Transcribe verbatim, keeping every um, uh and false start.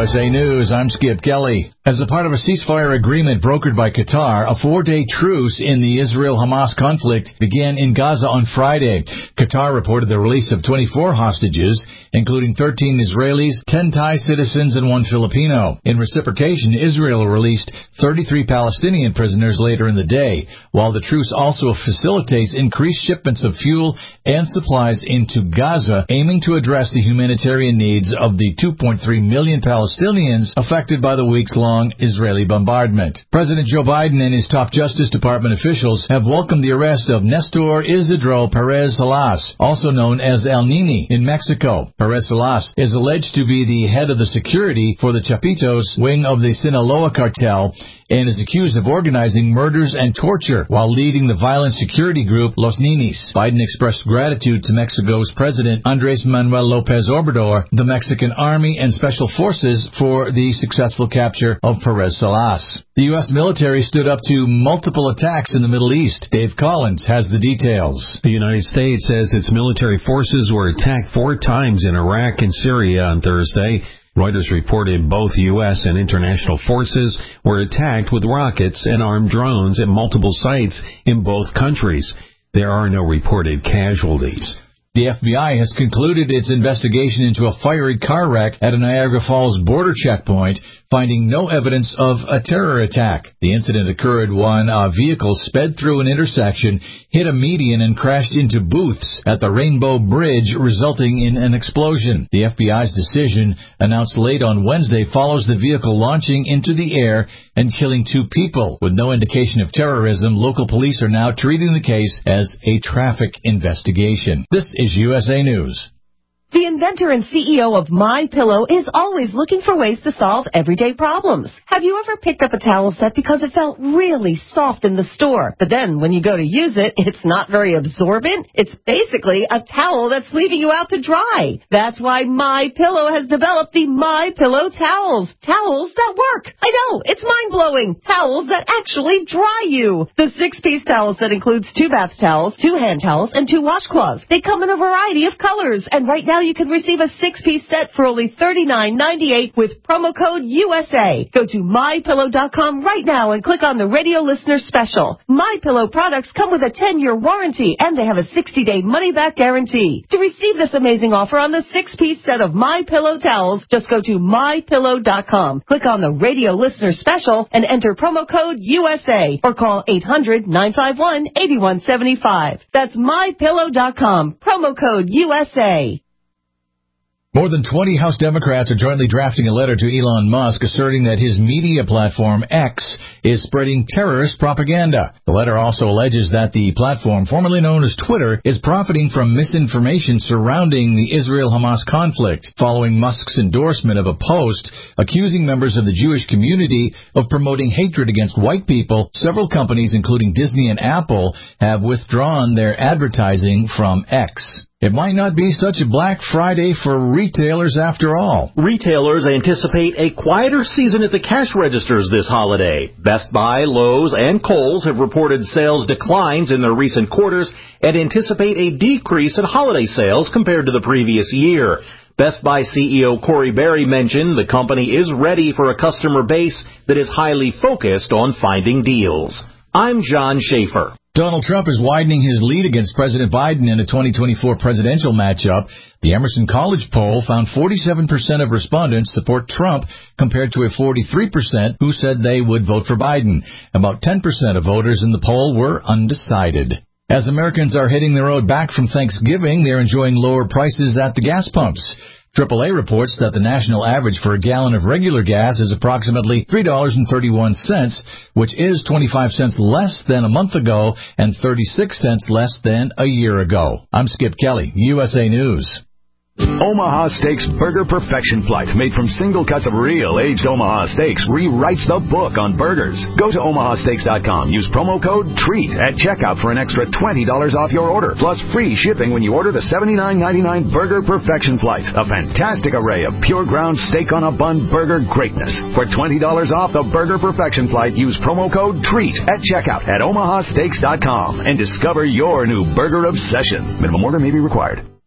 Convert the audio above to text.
S A News, I'm Skip Kelly. As a part of a ceasefire agreement brokered by Qatar, a four-day truce in the Israel-Hamas conflict began in Gaza on Friday. Qatar reported the release of twenty-four hostages, including thirteen Israelis, ten Thai citizens, and one Filipino. In reciprocation, Israel released thirty-three Palestinian prisoners later in the day, while the truce also facilitates increased shipments of fuel and supplies into Gaza, aiming to address the humanitarian needs of the two point three million Palestinians affected by the weeks-long Israeli bombardment. President Joe Biden and his top Justice Department officials have welcomed the arrest of Nestor Isidro Perez Salas, also known as El Nini, in Mexico. Perez Salas is alleged to be the head of the security for the Chapitos wing of the Sinaloa cartel and is accused of organizing murders and torture while leading the violent security group Los Ninis. Biden expressed gratitude to Mexico's President Andres Manuel Lopez Obrador, the Mexican Army, and Special Forces for the successful capture of Perez Salas. The U S military stood up to multiple attacks in the Middle East. Dave Collins has the details. The United States says its military forces were attacked four times in Iraq and Syria on Thursday. Reuters reported both U S and international forces were attacked with rockets and armed drones at multiple sites in both countries. There are no reported casualties. The F B I has concluded its investigation into a fiery car wreck at a Niagara Falls border checkpoint, finding no evidence of a terror attack. The incident occurred when a vehicle sped through an intersection, hit a median, and crashed into booths at the Rainbow Bridge, resulting in an explosion. The F B I's decision, announced late on Wednesday, follows the vehicle launching into the air and killing two people. With no indication of terrorism, local police are now treating the case as a traffic investigation. This is U S A News. The inventor and C E O of MyPillow is always looking for ways to solve everyday problems. Have you ever picked up a towel set because it felt really soft in the store, but then when you go to use it, it's not very absorbent? It's basically a towel that's leaving you out to dry. That's why MyPillow has developed the MyPillow towels. Towels that work. I know, it's mind-blowing. Towels that actually dry you. The six-piece towel set includes two bath towels, two hand towels, and two washcloths. They come in a variety of colors, and right now you can receive a six-piece set for only thirty-nine ninety-eight with promo code U S A. Go to my pillow dot com right now and click on the radio listener special. MyPillow products come with a ten-year warranty, and they have a sixty-day money-back guarantee. To receive this amazing offer on the six-piece set of MyPillow towels, just go to my pillow dot com, click on the radio listener special, and enter promo code U S A, or call eight hundred nine five one eight one seven five. That's my pillow dot com, promo code U S A. More than twenty House Democrats are jointly drafting a letter to Elon Musk asserting that his media platform, X, is spreading terrorist propaganda. The letter also alleges that the platform, formerly known as Twitter, is profiting from misinformation surrounding the Israel-Hamas conflict, following Musk's endorsement of a post accusing members of the Jewish community of promoting hatred against white people. Several companies, including Disney and Apple, have withdrawn their advertising from X. It might not be such a Black Friday for retailers after all. Retailers anticipate a quieter season at the cash registers this holiday. Best Buy, Lowe's, and Kohl's have reported sales declines in their recent quarters and anticipate a decrease in holiday sales compared to the previous year. Best Buy C E O Corey Berry mentioned the company is ready for a customer base that is highly focused on finding deals. I'm John Schaefer. Donald Trump is widening his lead against President Biden in a twenty twenty-four presidential matchup. The Emerson College poll found forty-seven percent of respondents support Trump compared to a forty-three percent who said they would vote for Biden. About ten percent of voters in the poll were undecided. As Americans are hitting the road back from Thanksgiving, they're enjoying lower prices at the gas pumps. triple A reports that the national average for a gallon of regular gas is approximately three dollars and thirty-one cents, which is twenty-five cents less than a month ago and thirty-six cents less than a year ago. I'm Skip Kelly, U S A News. Omaha Steaks Burger Perfection Flight, made from single cuts of real aged Omaha steaks, rewrites the book on burgers. Go to omaha steaks dot com. Use promo code TREAT at checkout for an extra twenty dollars off your order, plus free shipping when you order the seventy-nine ninety-nine Burger Perfection Flight, a fantastic array of pure ground steak on a bun burger greatness. For twenty dollars off the Burger Perfection Flight, use promo code TREAT at checkout at omaha steaks dot com and discover your new burger obsession. Minimum order may be required.